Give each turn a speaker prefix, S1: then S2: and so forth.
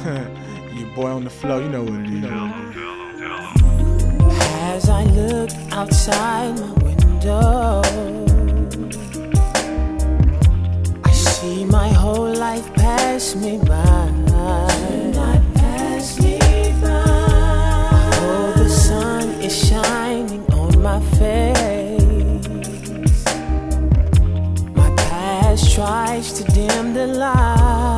S1: Your boy on the floor, you know what it is.
S2: As I look outside my window, I see my whole life pass me by. Oh, the sun is shining on my face. My past tries to dim the light.